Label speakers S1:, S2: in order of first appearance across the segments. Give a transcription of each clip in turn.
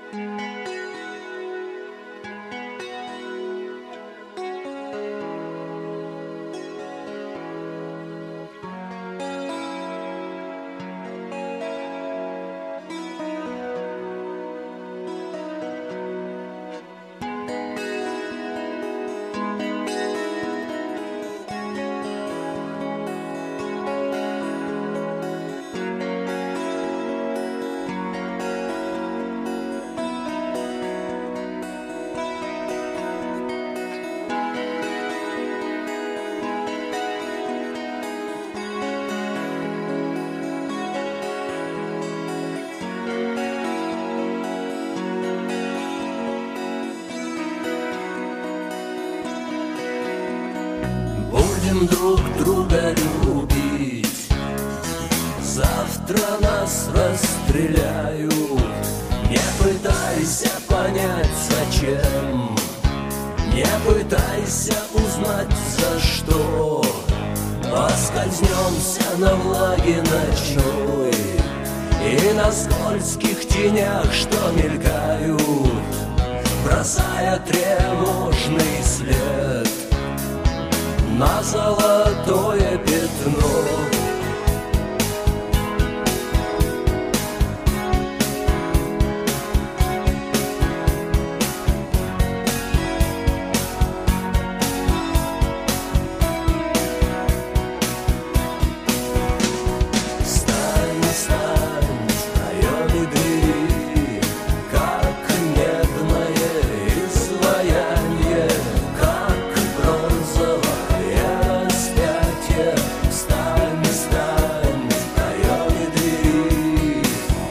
S1: Будем друг друга любить. Завтра нас расстреляют. Не пытайся понять, зачем. Не пытайся узнать, за что. Поскользнемся на влаге ночной и на скользких тенях, что мелькают, бросая тревожный след на золотое пятно. Стань, стань в проеме двери, как медное изваяние, как бронзовое распятие. Стань, стань в проеме двери.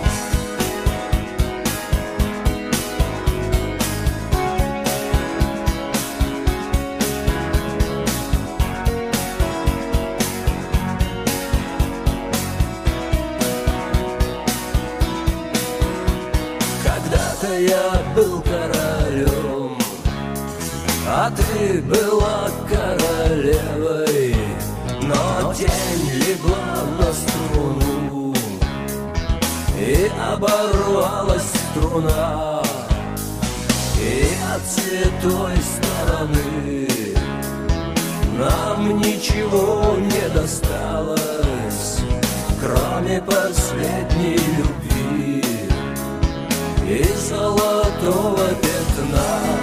S1: Когда-то я был королем, а ты была королевой. Но тень легла на струну, и оборвалась струна, и от святой стороны нам ничего не досталось, кроме последней любви и золотого пятна.